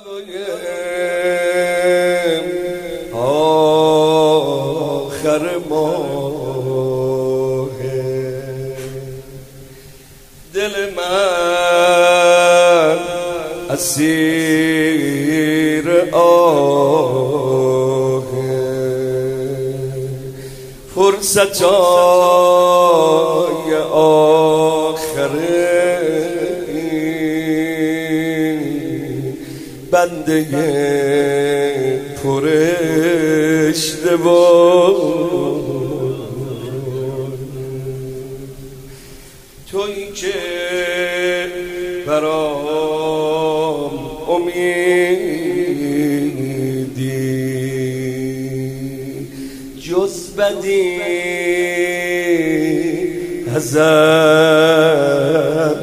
آخر ماه دل من اسیر آه فرصتای آخره بنده پراشتباه تویی که برام امیدی جز بدی ازت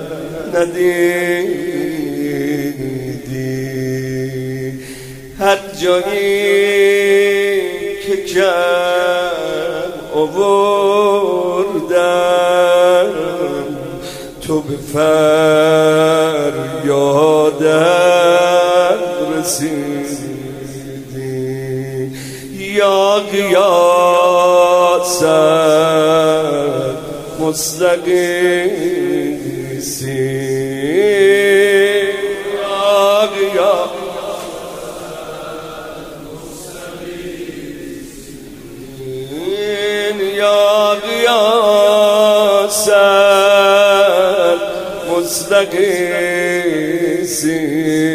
ندیدی هر جایی که کم آوردم تو به فریادم رسیدی یا قیاست مستقیسی یا قیاست یا قیاست مستقیسی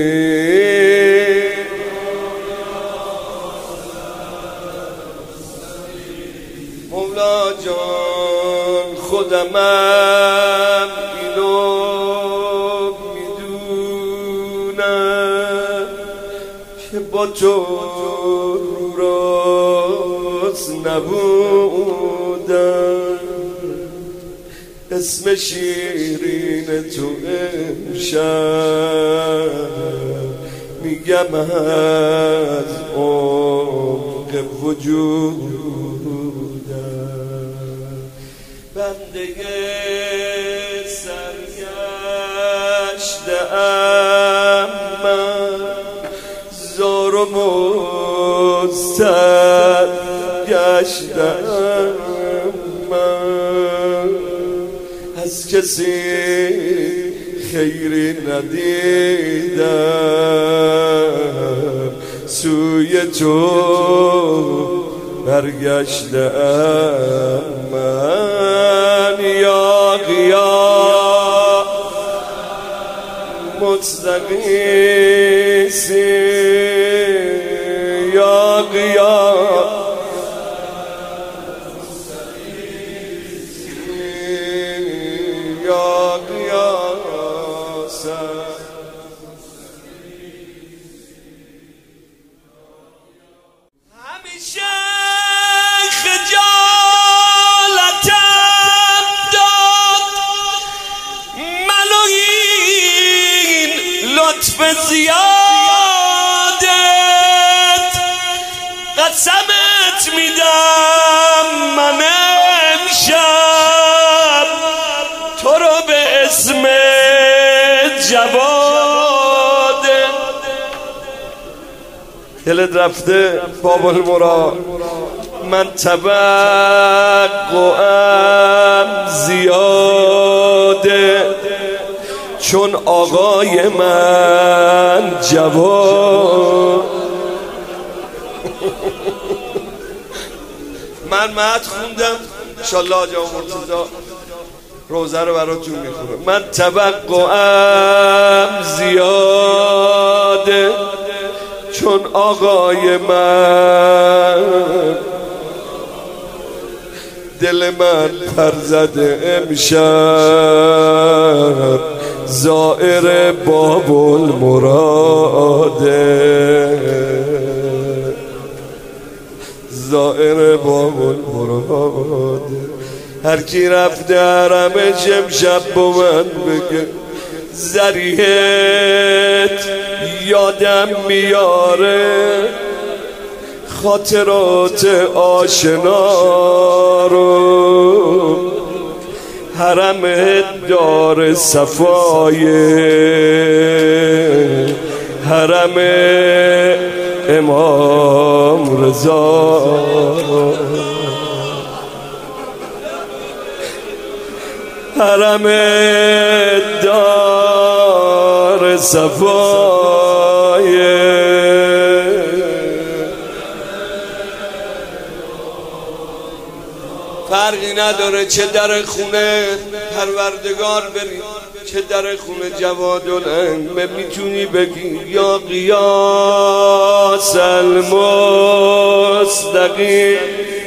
مولا جان خودمم اینو میدونم که با تو راست نبودم اسم شیرین تو امشب میگم از عمق وجودم بنده سرگشته ام من زار و مستر گشته ام من از کسی خیری ندیدم سوی تو برگشتم من یا قیام مستقیسی یا قیام همیشه خجالتم داد منو این لطف زیادت قسمت میدم من امشب تو رو به اسم جواد دلت رفته باب المراد من توقعم زیاده چون آقای من جواد من مدح خوندم انشالله آجا مرتضی روزه رو براتون میخونم من توقعم زیاده چون آقای من دل من پر زده امشب زائر باب المراده زائر باب المراده هر کی رفته حرمش امشب با من بگه ذریحت یادم میاره خاطرات آشنا رو حرم دار صفای حرم امام رضا، حرم دار صفای فرقی نداره چه در خونه پروردگار بری چه در خونه جوادالعلم. میتونی بگی یا قیاس المستقیم